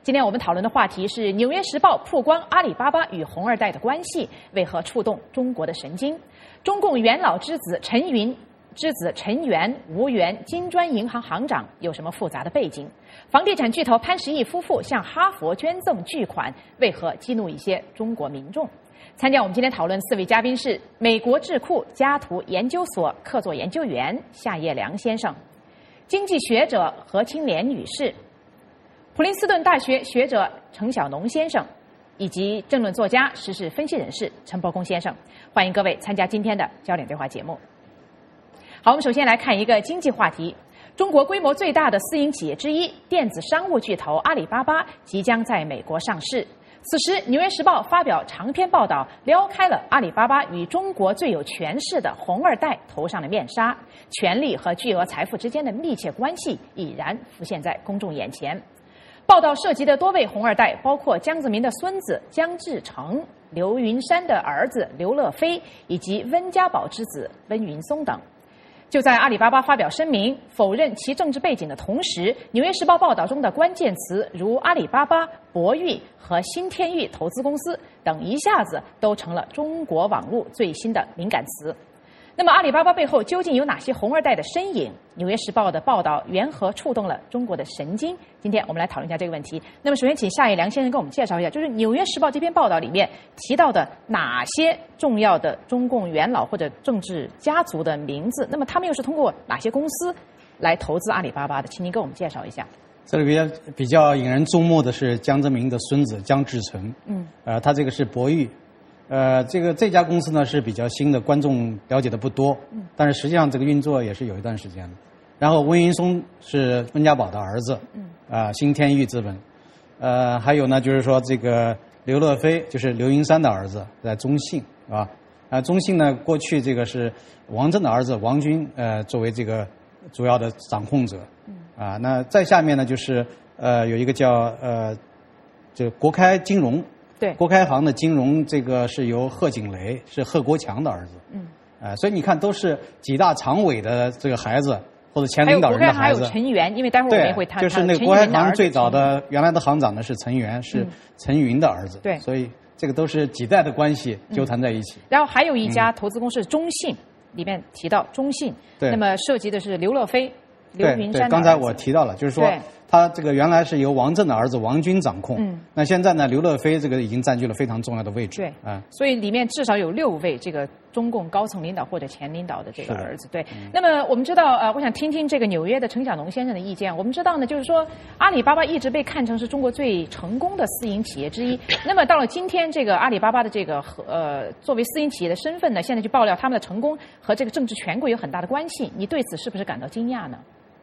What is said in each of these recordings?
今天我们讨论的话题是《纽约时报》曝光阿里巴巴与红二代的关系为何触动中国的神经？中共元老之子陈元、吴元金砖银行行长有什么复杂的背景？房地产巨头潘石屹夫妇向哈佛捐赠巨款，为何激怒一些中国民众？参加我们今天讨论4位嘉宾是美国智库家图研究所客座研究员夏业良先生，经济学者何青莲女士，普林斯顿大学学者程晓农先生，以及政论作家、时事分析人士陈伯公先生。欢迎各位参加今天的焦点对话节目。好，我们首先来看一个经济话题。中国规模最大的私营企业之一，电子商务巨头阿里巴巴即将在美国上市。此时，《纽约时报》发表长篇报道，撩开了阿里巴巴与中国最有权势的红二代头上的面纱，权力和巨额财富之间的密切关系已然浮现在公众眼前。报道涉及的多位红二代，包括江泽民的孙子江志成、刘云山的儿子刘乐飞，以及温家宝之子温云松等。就在阿里巴巴发表声明否认其政治背景的同时，《纽约时报》报道中的关键词如阿里巴巴、博裕和新天域投资公司等一下子都成了中国网络最新的敏感词。那么阿里巴巴背后究竟有哪些红二代的身影？《纽约时报》的报道缘何触动了中国的神经？今天我们来讨论一下这个问题。那么首先请夏业良先生给我们介绍一下，就是《纽约时报》这篇报道里面提到的哪些重要的中共元老或者政治家族的名字，那么他们又是通过哪些公司来投资阿里巴巴的？请您给我们介绍一下。 这里边比较引人注目的是江泽民的孙子江志成，他这个是博裕。这家公司呢是比较新的，观众了解的不多，但是实际上这个运作也是有一段时间的。然后温云松是温家宝的儿子，新天域资本，还有呢就是说这个刘乐飞就是刘云山的儿子，在中信中信呢过去这个是王震的儿子王军作为这个主要的掌控者，那再下面呢就是有一个叫就国开金融。 对， 国开行的金融这个是由贺锦雷，是贺国强的儿子。所以你看，都是几大常委的这个孩子，或者前领导人的孩子。 还有陈元，因为待会儿我们也会谈。 就是那个国开行最早的原来的行长呢是陈元，是陈云的儿子。 对， 所以这个都是几代的关系纠缠在一起。 然后还有一家投资公司中信，里面提到中信，那么涉及的是刘乐飞、刘云山。 对，刚才我提到了，就是说。他这个原来是由王震的儿子王军掌控，那现在呢，刘乐飞这个已经占据了非常重要的位置。 对，所以里面至少有6位这个中共高层领导或者前领导的这个儿子。对，那么我们知道，我想听听这个纽约的程晓农先生的意见。我们知道呢，就是说阿里巴巴一直被看成是中国最成功的私营企业之一。那么到了今天，这个阿里巴巴的这个作为私营企业的身份呢，现在就爆料他们的成功和这个政治权贵有很大的关系。你对此是不是感到惊讶呢？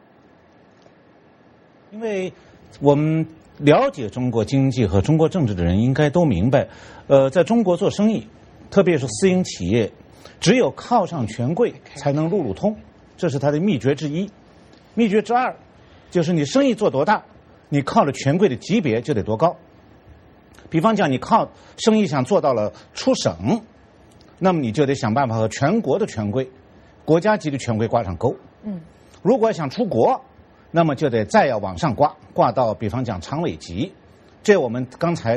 因为我们了解中国经济和中国政治的人应该都明白，在中国做生意，特别是私营企业，只有靠上权贵才能路路通，这是它的秘诀之一。秘诀之二，就是你生意做多大，你靠了权贵的级别就得多高。比方讲，你靠生意想做到了出省，那么你就得想办法和全国的权贵、国家级的权贵挂上钩。如果想出国，那么就得再要往上挂到比方讲常委级，这我们刚才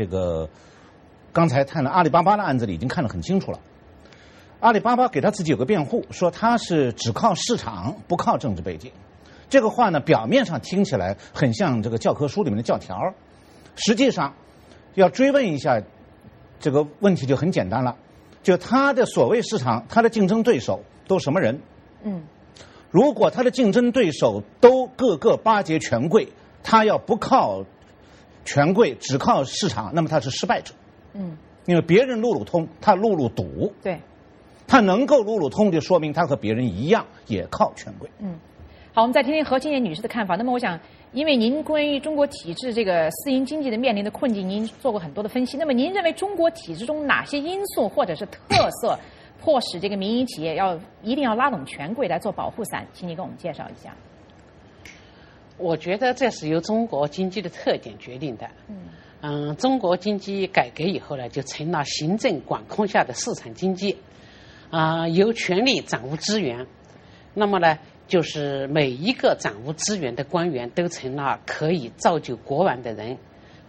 谈的阿里巴巴的案子里已经看得很清楚了。阿里巴巴给他自己有个辩护，说他是只靠市场不靠政治背景。这个话呢，表面上听起来很像这个教科书里面的教条，实际上要追问一下这个问题就很简单了，就他的所谓市场，他的竞争对手都什么人？如果他的竞争对手都个个巴结权贵，他要不靠权贵只靠市场，那么他是失败者。因为别人路路通，他路路堵。 对， 他能够路路通，就说明他和别人一样也靠权贵。 好，我们再听听何青莲女士的看法。那么我想，因为您关于中国体制这个私营经济的面临的困境，您做过很多的分析。那么您认为中国体制中哪些因素或者是特色迫使这个民营企业一定要拉拢权贵来做保护伞？请你给我们介绍一下。 我觉得这是由中国经济的特点决定的。中国经济改革以后呢，就成了行政管控下的市场经济，由权力掌握资源。那么呢，就是每一个掌握资源的官员都成了可以造就国王的人。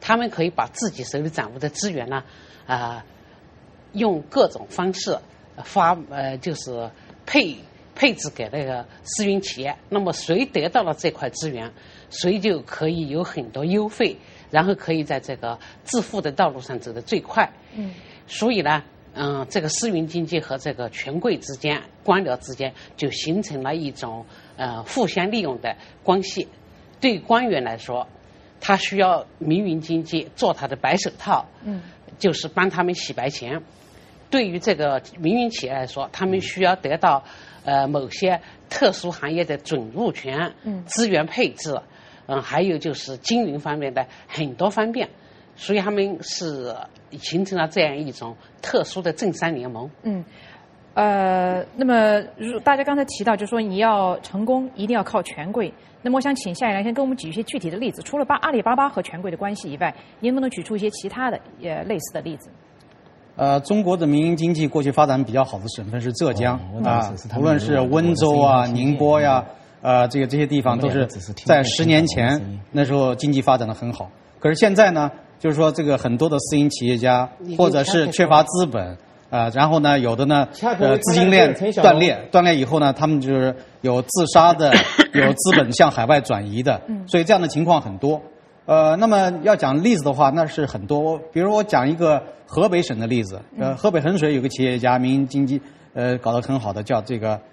他们可以把自己手里掌握的资源呢，用各种方式就是配置给那个私营企业。那么谁得到了这块资源，谁就可以有很多优惠，然后可以在这个致富的道路上走得最快。所以呢，这个私营经济和这个权贵之间、官僚之间就形成了一种互相利用的关系。对官员来说，他需要民营经济做他的白手套，就是帮他们洗白钱。对于这个民营企业来说，他们需要得到某些特殊行业的准入权、资源配置，还有就是经营方面的很多方面，所以他们是形成了这样一种特殊的政商联盟。 那么大家刚才提到，就是说你要成功一定要靠权贵。那么我想请夏一良先跟我们举一些具体的例子，除了阿里巴巴和权贵的关系以外，您能不能举出一些其他的类似的例子？ 中国的民营经济过去发展比较好的省份是浙江无论是温州啊、宁波呀，这些地方都是在10年前那时候经济发展的很好。可是现在呢，就是说这个很多的私营企业家或者是缺乏资本。然后呢，有的呢，资金链断裂以后呢，他们就是有自杀的，有资本向海外转移的，所以这样的情况很多。那么要讲例子的话，那是很多。比如我讲一个河北省的例子，河北衡水有个企业家，民营经济搞得很好的，叫这个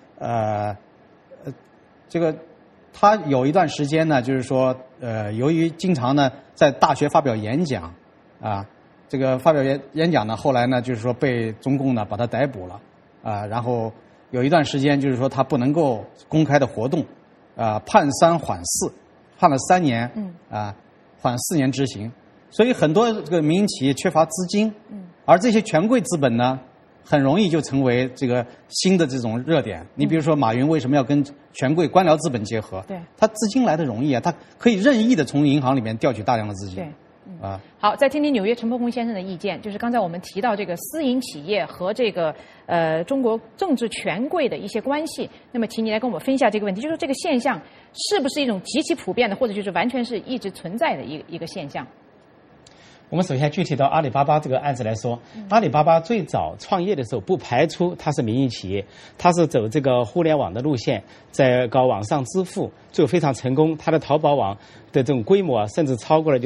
他有一段时间呢，就是说由于经常呢在大学发表演讲这个发表演讲呢，后来呢，就是说被中共呢把他逮捕了，然后有一段时间就是说他不能够公开的活动，判3缓4，判了3年，缓4年执行。所以很多这个民营企业缺乏资金，而这些权贵资本呢，很容易就成为这个新的这种热点。你比如说马云为什么要跟权贵官僚资本结合？对，他资金来的容易他可以任意的从银行里面调取大量的资金。对。 好，再听听纽约陈伯宏先生的意见，就是刚才我们提到这个私营企业和这个中国政治权贵的一些关系，那么请你来跟我们分析这个问题，就是说这个现象是不是一种极其普遍的，或者就是完全是一直存在的一个现象？ 我们首先具体到阿里巴巴这个案子来说，阿里巴巴最早创业的时候，不排除它是民营企业，它是走这个互联网的路线，在搞网上支付，最后非常成功。它的淘宝网的这种规模甚至超过了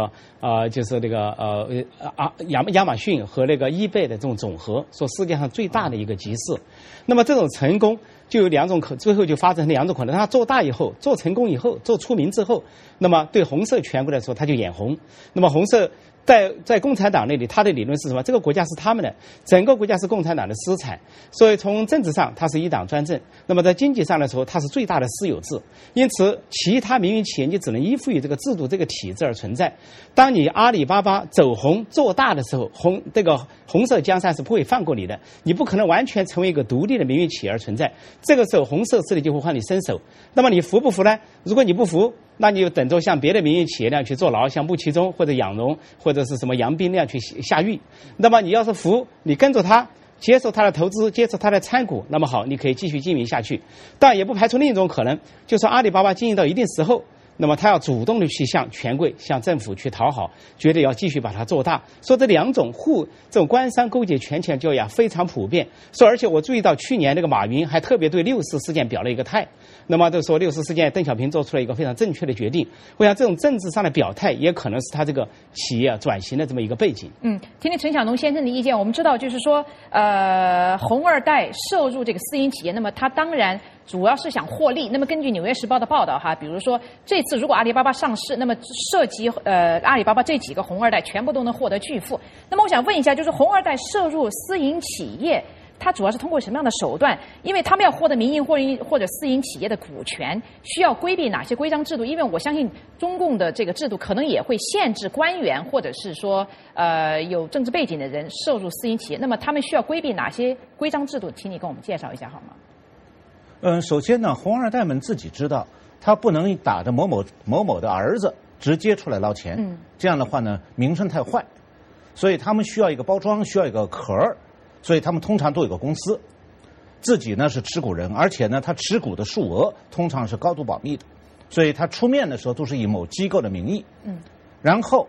亚马逊和那个eBay的这种总和，说世界上最大的一个集市。那么这种成功就有2种最后就发展成2种可能。它做大以后，做成功以后，做出名之后，那么对红色权贵来说，它就眼红。那么红色在共产党那里，他的理论是什么？这个国家是他们的，整个国家是共产党的私产，所以从政治上它是一党专政。那么在经济上来说，它是最大的私有制。因此，其他民营企业你只能依附于这个制度、这个体制而存在。当你阿里巴巴走红做大的时候，红色江山是不会放过你的，你不可能完全成为一个独立的民营企业而存在。这个时候，红色势力就会向你伸手。那么你服不服呢？如果你不服，那你就等着像别的民营企业那样去坐牢，像穆其中或者养龙或者是什么杨斌那样去下狱。那么你要是服，你跟着他，接受他的投资，接受他的参股，那么好，你可以继续经营下去。但也不排除另一种可能，就是阿里巴巴经营到一定时候，那么他要主动的去向权贵、向政府去讨好，觉得要继续把它做大。说这2种这种官商勾结权钱交易非常普遍。说而且我注意到去年这个马云还特别对6·4事件表了一个态。那么就说6·4事件，邓小平做出了一个非常正确的决定。我想这种政治上的表态也可能是他这个企业转型的这么一个背景。 听听陈小农先生的意见。我们知道，就是说，红二代涉入这个私营企业，那么他当然主要是想获利。那么根据《纽约时报》的报道比如说这次如果阿里巴巴上市，那么涉及阿里巴巴这几个红二代全部都能获得巨富。那么我想问一下，就是红二代涉入私营企业，它主要是通过什么样的手段？因为他们要获得民营或者私营企业的股权，需要规避哪些规章制度？因为我相信中共的这个制度可能也会限制官员或者是说有政治背景的人涉入私营企业。那么他们需要规避哪些规章制度？请你跟我们介绍一下好吗？ 首先呢，红二代们自己知道，他不能打着某某的儿子直接出来捞钱，这样的话呢，名声太坏，所以他们需要一个包装，需要一个壳儿。所以他们通常都有个公司，自己呢是持股人，而且呢他持股的数额通常是高度保密的，所以他出面的时候都是以某机构的名义。然后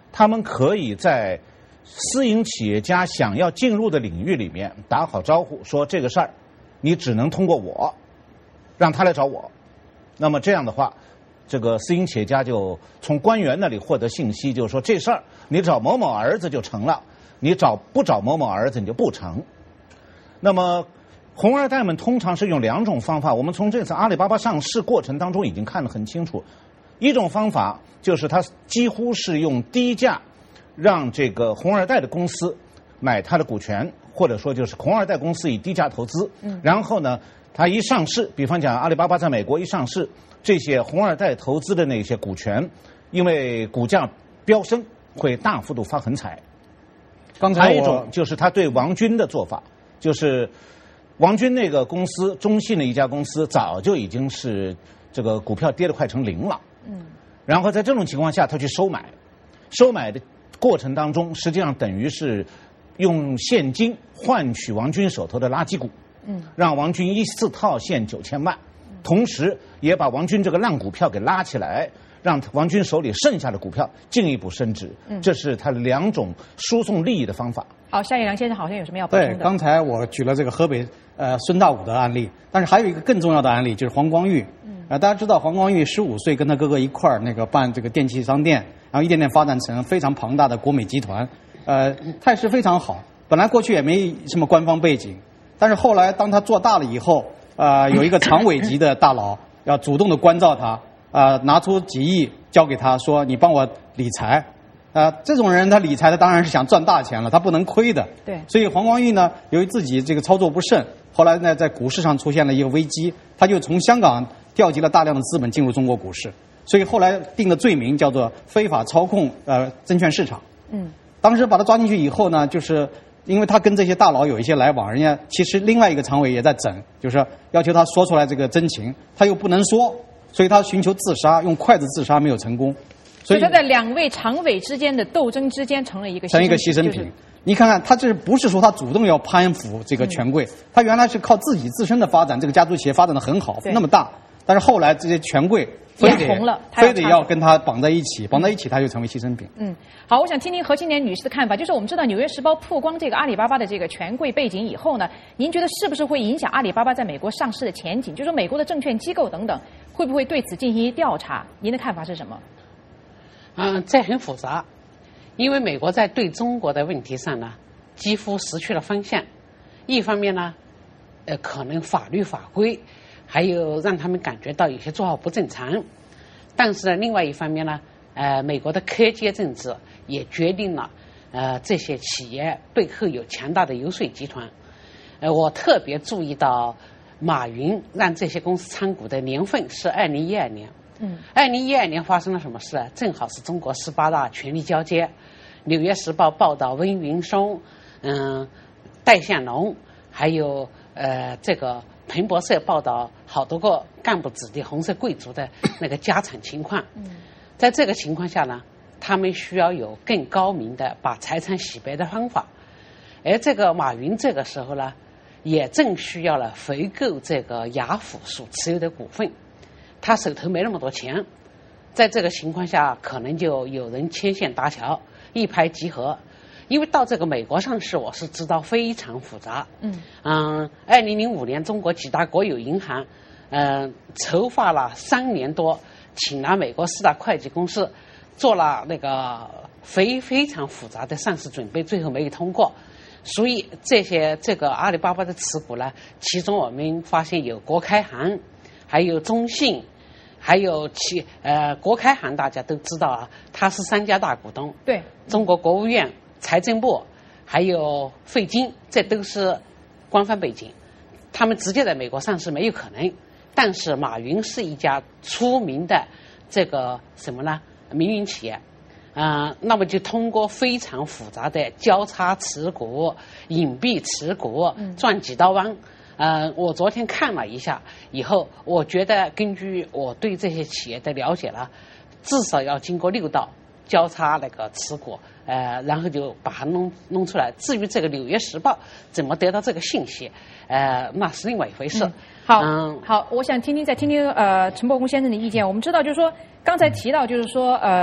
他们可以在私营企业家想要进入的领域里面打好招呼，说这个事儿你只能通过我，让他来找我。那么这样的话，这个私营企业家就从官员那里获得信息，就是说这事儿你找某某儿子就成了，你不找某某儿子你就不成。那么红二代们通常是用2种方法，我们从这次阿里巴巴上市过程当中已经看得很清楚。一种方法就是他几乎是用低价让这个红二代的公司买他的股权，或者说就是红二代公司以低价投资，然后呢他一上市，比方讲阿里巴巴在美国一上市，这些红二代投资的那些股权因为股价飙升会大幅度发横财。 刚才还有一种就是他对王军的做法，就是王军那个公司，中信的一家公司，早就已经是这个股票跌得快成0了。然后在这种情况下，他去收买的过程当中，实际上等于是用现金换取王军手头的垃圾股，让王军一次套现9000万，同时也把王军这个烂股票给拉起来，让王军手里剩下的股票进一步升值。这是他2种输送利益的方法。 好，夏一良先生好像有什么要补充的？ 对，刚才我举了这个河北孙大武的案例，但是还有一个更重要的案例，就是黄光裕。大家知道黄光裕15岁跟他哥哥一块儿办这个电器商店，然后一点点发展成非常庞大的国美集团，态势非常好。本来过去也没什么官方背景，但是后来当他做大了以后，有一个常委级的大佬要主动的关照他，拿出几亿交给他说你帮我理财。这种人他理财的当然是想赚大钱了，他不能亏的。 对， 所以黄光裕呢，由于自己这个操作不慎，后来呢在股市上出现了一个危机，他就从香港调集了大量的资本进入中国股市，所以后来定的罪名叫做非法操控证券市场。当时把他抓进去以后呢，就是因为他跟这些大佬有一些来往，人家其实另外一个常委也在整，就是要求他说出来这个真情，他又不能说，所以他寻求自杀，用筷子自杀没有成功。 所以他在2位常委之间的斗争之间成了一个牺牲品。你看看他这不是说他主动要攀附这个权贵，他原来是靠自己自身的发展，这个家族企业发展的很好，那么大，但是后来这些权贵非得要跟他绑在一起，他就成为牺牲品。 好，我想听听何青年女士的看法，就是我们知道《纽约时报》曝光这个阿里巴巴的这个权贵背景以后呢，您觉得是不是会影响阿里巴巴在美国上市的前景？就是说美国的证券机构等等会不会对此进行调查？您的看法是什么？ 这很复杂，因为美国在对中国的问题上呢，几乎失去了方向。一方面呢，可能法律法规还有让他们感觉到有些做法不正常，但是呢，另外一方面呢，美国的科技政治也决定了，这些企业背后有强大的游说集团。我特别注意到，马云让这些公司参股的年份是2012年。2012年发生了什么事啊？正好是中国18大权力交接，《纽约时报》报道温云松、戴相龙，还有这个彭博社报道好多个干部子弟红色贵族的那个家产情况。在这个情况下呢，他们需要有更高明的把财产洗白的方法，而这个马云这个时候呢，也正需要了回购这个雅虎所持有的股份。他手头没那么多钱，在这个情况下，可能就有人牵线搭桥，一拍即合。因为到这个美国上市，我是知道非常复杂。2005年，中国几大国有银行，筹划了3年多，请了美国4大会计公司，做了那个非常复杂的上市准备，最后没有通过。所以这个阿里巴巴的持股呢，其中我们发现有国开行，还有中信，还有国开行大家都知道啊，它是3家大股东， 对， 中国国务院、财政部还有汇金，这都是官方背景，他们直接在美国上市没有可能。但是马云是一家出名的这个什么呢？民营企业，那么就通过非常复杂的交叉持股、隐蔽持股，赚几刀弯。我昨天看了一下以后，我觉得根据我对这些企业的了解了，至少要经过6道交叉那个持股，然后就把它弄出来。至于这个《纽约时报》怎么得到这个信息，那是另外一回事。 好，我想再听听陈伯公先生的意见。我们知道，就是说刚才提到，就是说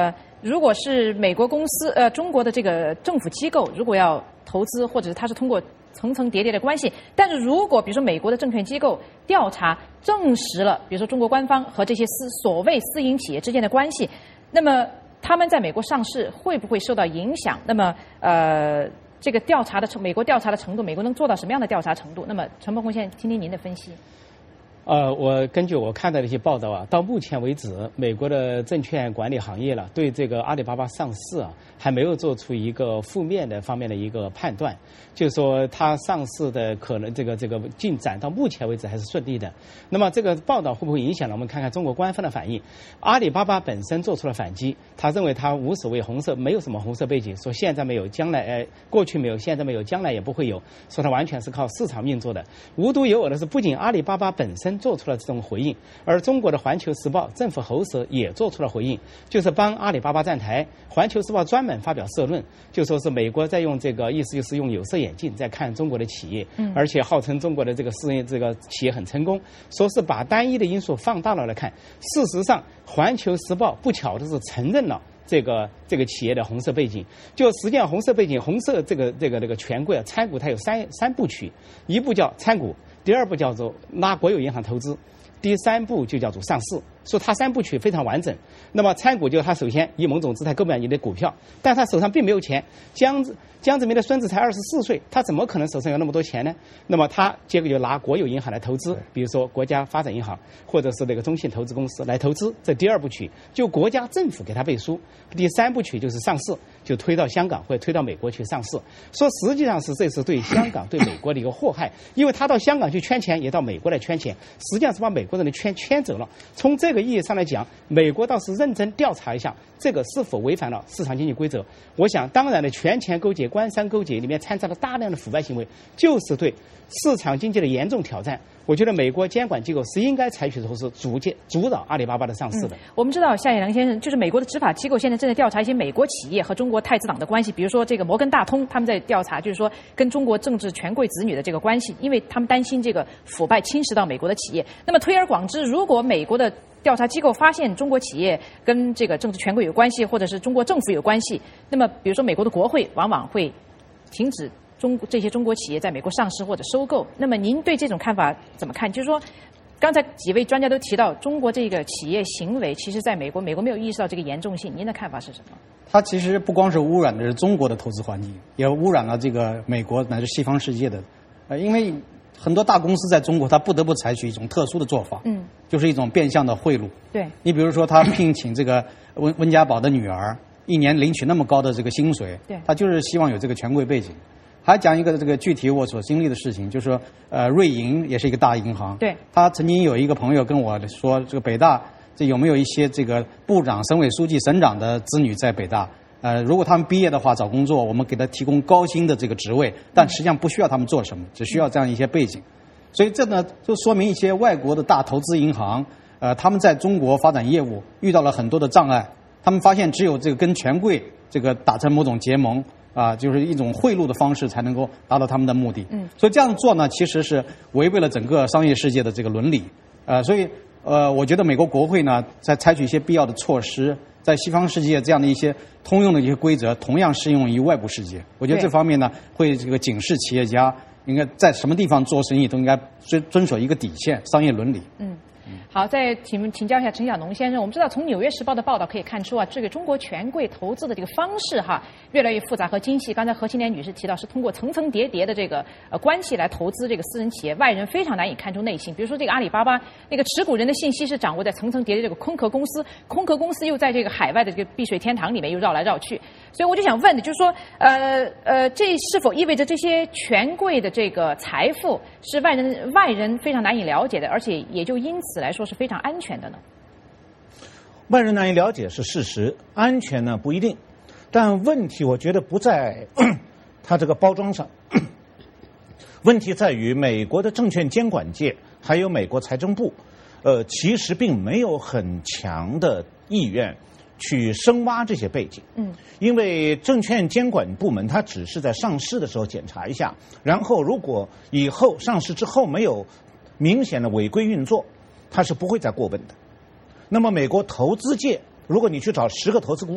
如果是美国公司中国的这个政府机构如果要投资，或者是它是通过层层叠叠的关系，但是如果比如说美国的证券机构调查证实了，比如说中国官方和这些所谓私营企业之间的关系，那么他们在美国上市会不会受到影响？那么这个美国调查的程度，美国能做到什么样的调查程度？那么陈伯宏先生，听听您的分析。 我根据我看到的一些报道啊，到目前为止，美国的证券管理行业了对这个阿里巴巴上市啊，还没有做出一个负面的方面的一个判断，就是说它上市的可能这个进展到目前为止还是顺利的。那么这个报道会不会影响呢？我们看看中国官方的反应。阿里巴巴本身做出了反击，他认为他无所谓红色，没有什么红色背景，说现在没有，将来过去没有，现在没有，将来也不会有，说它完全是靠市场运作的。无独有偶的是，不仅阿里巴巴本身做出了这种回应，而中国的《环球时报》政府喉舌也做出了回应，就是帮阿里巴巴站台。《环球时报》专门发表社论，就说是美国在用这个意思就是用有色眼镜在看中国的企业，而且号称中国的这个私人这个企业很成功，说是把单一的因素放大了来看。事实上，《环球时报》不巧的是承认了这个企业的红色背景，就实际上红色背景，红色这个权贵啊，参股它有三部曲，一部叫参股，第二步叫做拉国有银行投资，第三步就叫做上市。说它三部曲非常完整。那么参股就是他首先以某种姿态购买你的股票，但他手上并没有钱。江泽民的孙子才24岁，他怎么可能手上有那么多钱呢？那么他结果就拿国有银行来投资，比如说国家发展银行或者是那个中信投资公司来投资。这第二部曲就国家政府给他背书。第三部曲就是上市，就推到香港或者推到美国去上市。说实际上是这是对香港对美国的一个祸害，因为他到香港去圈钱，也到美国来圈钱，实际上是把美国人的圈走了。从这个意义上来讲，美国倒是认真调查一下这个是否违反了市场经济规则。我想当然的，权钱勾结、官商勾结里面掺杂了大量的腐败行为，就是对市场经济的严重挑战。我觉得美国监管机构是应该采取措施阻扰阿里巴巴的上市的。 我们知道夏野良先生，就是美国的执法机构现在正在调查一些美国企业和中国太子党的关系，比如说这个摩根大通，他们在调查就是说跟中国政治权贵子女的这个关系，因为他们担心这个腐败侵蚀到美国的企业。那么推而广之，如果美国的调查机构发现中国企业跟这个政治权贵有关系，或者是中国政府有关系，那么比如说美国的国会往往会停止这些中国企业在美国上市或者收购。那么您对这种看法怎么看？就是说刚才几位专家都提到中国这个企业行为其实在美国没有意识到这个严重性，您的看法是什么？ 它其实不光是污染的是中国的投资环境，也污染了这个美国乃至西方世界的因为很多大公司在中国它不得不采取一种特殊的做法，就是一种变相的贿赂。 对， 你比如说他聘请这个温家宝的女儿，一年领取那么高的这个薪水， 对， 他就是希望有这个权贵背景。还讲一个这个具体我所经历的事情，就是说瑞银也是一个大银行， 对， 他曾经有一个朋友跟我说，这个北大这有没有一些这个部长、省委书记、省长的子女在北大？如果他们毕业的话找工作，我们给他提供高薪的这个职位，但实际上不需要他们做什么，只需要这样一些背景。所以这呢就说明一些外国的大投资银行，他们在中国发展业务遇到了很多的障碍，他们发现只有这个跟权贵这个达成某种结盟就是一种贿赂的方式才能够达到他们的目的。所以这样做呢，其实是违背了整个商业世界的这个伦理。所以我觉得美国国会呢，在采取一些必要的措施，在西方世界这样的一些通用的一些规则，同样适用于外部世界。我觉得这方面呢，会这个警示企业家应该在什么地方做生意都应该遵守一个底线，商业伦理。 好，再请教一下陈小农先生，我们知道从《纽约时报》的报道可以看出这个中国权贵投资的这个方式越来越复杂和精细。刚才何青莲女士提到是通过层层叠叠的这个关系来投资这个私人企业，外人非常难以看出内心。比如说这个阿里巴巴，那个持股人的信息是掌握在层层叠叠这个空壳公司，空壳公司又在这个海外的这个避税天堂里面又绕来绕去。所以我就想问的就是说，这是否意味着这些权贵的这个财富是外人非常难以了解的，而且也就因此来说是非常安全的呢？ 外人难以了解是事实，安全呢不一定。但问题我觉得不在它这个包装上，问题在于美国的证券监管界还有美国财政部，其实并没有很强的意愿去深挖这些背景。因为证券监管部门它只是在上市的时候检查一下，然后如果以后上市之后没有明显的违规运作，它是不会再过问的。那么美国投资界，如果你去找10个投资顾问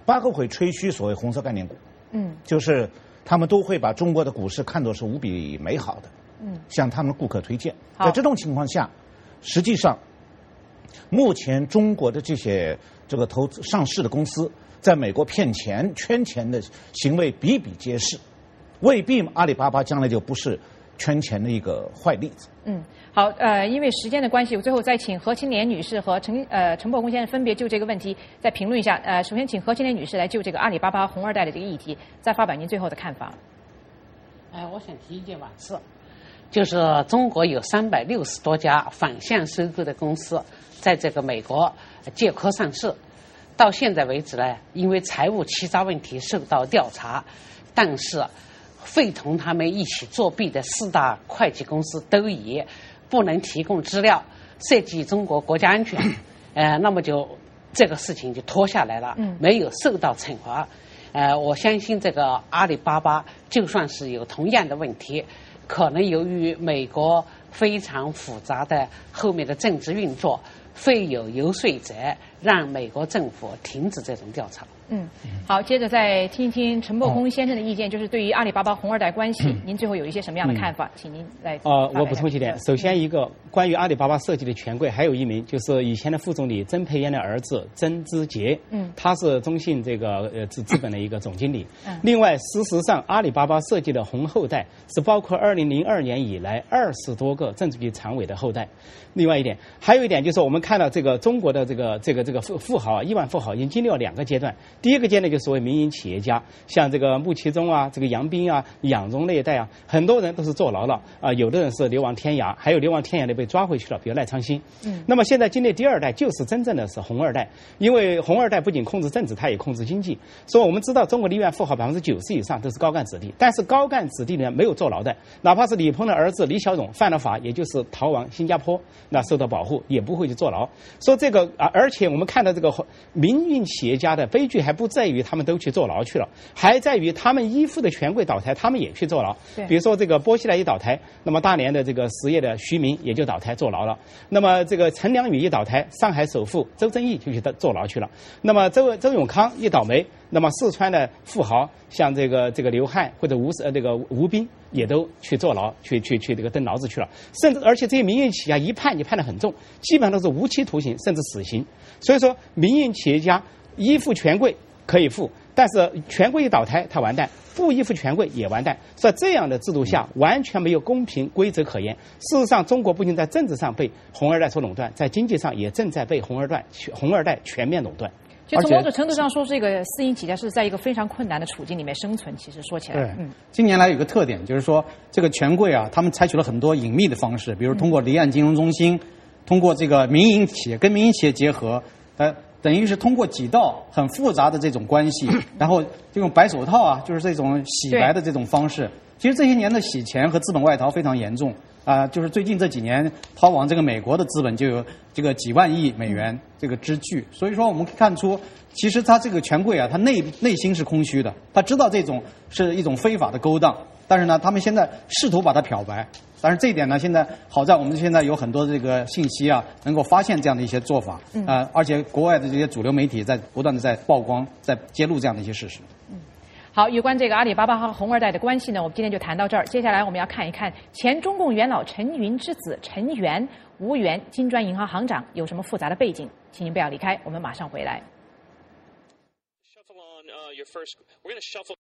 巴克会吹嘘所谓红色概念股，就是他们都会把中国的股市看作是无比美好的，向他们的顾客推荐。在这种情况下，实际上，目前中国的这些投资上市的公司，在美国骗钱、圈钱的行为比比皆是，未必阿里巴巴将来就不是圈钱的一个坏例子。 好，因为时间的关系，我最后再请何青莲女士和陈伯公先生分别就这个问题再评论一下。首先请何青莲女士来就这个阿里巴巴红二代的这个议题，再发表您最后的看法。 我想提一件往事，就是中国有360多家反向收购的公司，在这个美国借壳上市，到现在为止呢，因为财务欺诈问题受到调查，但是非同他们一起作弊的4大会计公司都以不能提供资料，涉及中国国家安全，那么就这个事情就拖下来了，没有受到惩罚。我相信这个阿里巴巴就算是有同样的问题，可能由于美国非常复杂的后面的政治运作，会有游说者让美国政府停止这种调查。 好，接着再听一听陈伯公先生的意见，就是对于阿里巴巴红二代关系，您最后有一些什么样的看法？请您来。 我补充几点。首先，一个关于阿里巴巴设计的权贵，还有一名就是以前的副总理曾培炎的儿子曾之杰，他是中信这个资本的一个总经理。另外，事实上，阿里巴巴设计的红后代是包括2002年以来20多个政治局常委的后代。另外一点，还有一点就是我们看到这个中国的这个富豪亿万富豪已经经历了2个阶段。第一个阶段就是所谓民营企业家，像这个穆其中啊、这个杨斌啊、杨荣那一代啊，很多人都是坐牢了啊，有的人是流亡天涯，还有流亡天涯的被抓回去了，比如赖昌星。那么现在经历第2代，就是真正的是红二代，因为红二代不仅控制政治，他也控制经济。所以我们知道中国的亿万富豪90%以上都是高干子弟，但是高干子弟里面没有坐牢的，哪怕是李鹏的儿子李小龙犯了法，也就是逃往新加坡，那受到保护，也不会去坐牢。说这个而且我们看到这个民营企业家的悲剧还不在于他们都去坐牢去了，还在于他们依附的权贵倒台，他们也去坐牢。比如说这个波希莱一倒台，那么大连的这个实业的徐明也就倒台坐牢了。那么这个陈良宇一倒台，上海首富周正义就去坐牢去了。那么周永康一倒霉，那么四川的富豪像这个刘汉或者吴斌也都去坐牢，去这个蹲牢子去了。甚至而且这些民营企业家一判就判得很重，基本上都是无期徒刑甚至死刑。所以说民营企业家依附权贵可以富，但是权贵一倒台他完蛋，不依附权贵也完蛋。在这样的制度下，完全没有公平规则可言。事实上，中国不仅在政治上被红二代所垄断，在经济上也正在被红二代全面垄断。 就从某种程度上说，这个私营企业家是在一个非常困难的处境里面生存。其实说起来， 近年来有个特点，就是说这个权贵啊，他们采取了很多隐秘的方式，比如通过离岸金融中心，通过这个民营企业跟民营企业结合，等于是通过几道很复杂的这种关系，然后这种白手套啊，就是这种洗白的这种方式。其实这些年的洗钱和资本外逃非常严重啊，就是最近这几年逃往这个美国的资本就有这个几万亿美元这个之巨。所以说我们可以看出，其实他这个权贵啊，他内心是空虚的，他知道这种是一种非法的勾当，但是呢，他们现在试图把它漂白。但是这一点呢，现在好在我们现在有很多这个信息啊，能够发现这样的一些做法，而且国外的这些主流媒体在不断的在曝光、在揭露这样的一些事实。 好，有关这个阿里巴巴和红二代的关系呢，我们今天就谈到这儿。接下来我们要看一看前中共元老陈云之子陈元，吴元金砖银行行长有什么复杂的背景，请您不要离开，我们马上回来。